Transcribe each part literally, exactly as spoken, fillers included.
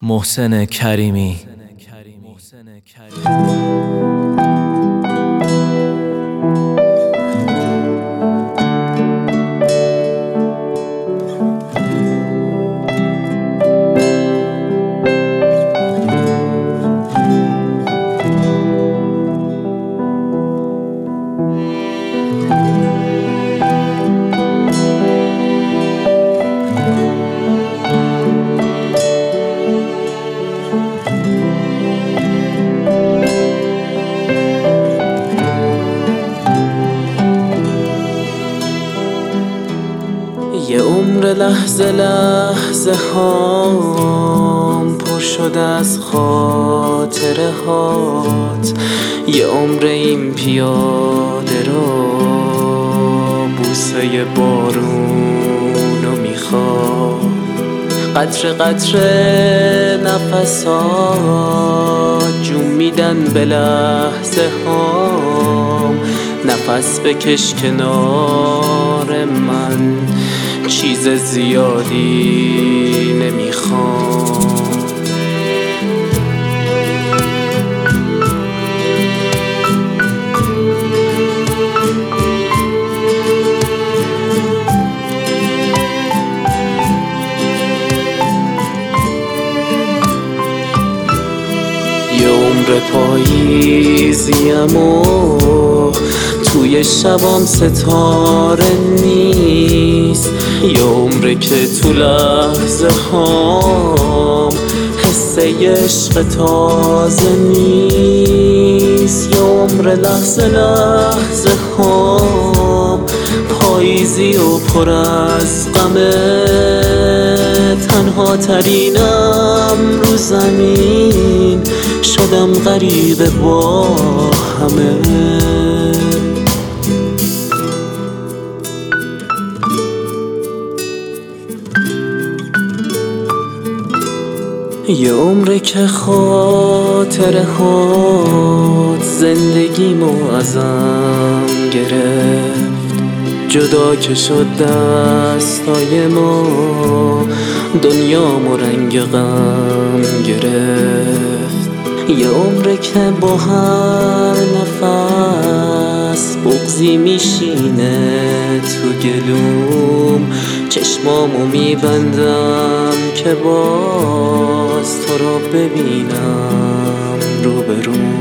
محسن کریمی. یه عمر لحظه لحظه هام پر شده از خاطره هات، یه عمر این پیاده رو بوسه بارونو میخواد، قطره قطره نفسات جون میدن به لحظه هام، نفس بکش کنار من، چیز زیادی نمیخوام. یه عمر پاییزیم و توی شبام ستاره نیست، یه عمره که تو لحظه هام حسه عشق تازه نیست، یه عمر لحظه لحظه هام پاییزی و پر از غمه، تنها ترینم رو زمین شدم غریبه با همه. یه عمره که خاطره هات زندگیمو ازم گرفت، جدا که شد دستای ما دنیامو رنگ غم گرفت، یه عمره که با هر نفس بغضی میشینه تو گلوم، چشمامو میبندم که باز تو رو ببینم روبروم.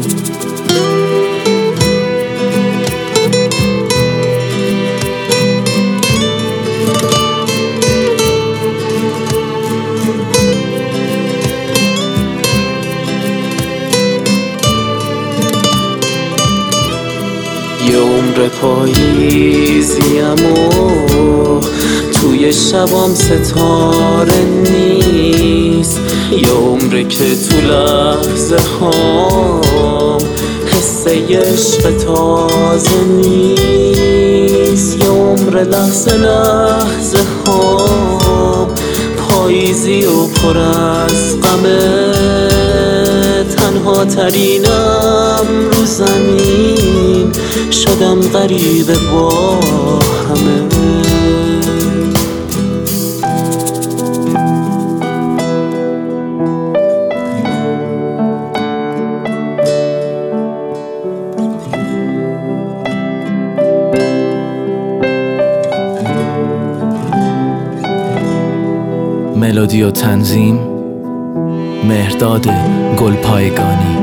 یه عمر پاییزیم و توی شبام ستاره نیست، یه عمره که تو لحظه هام حسه عشق تازه نیست، یه عمر لحظه لحظه هام پاییزی و پر از غمه، تنها ترینم رو زمین شدم غریبه با همه. ملودی و تنظیم مهرداد گلپایگانی.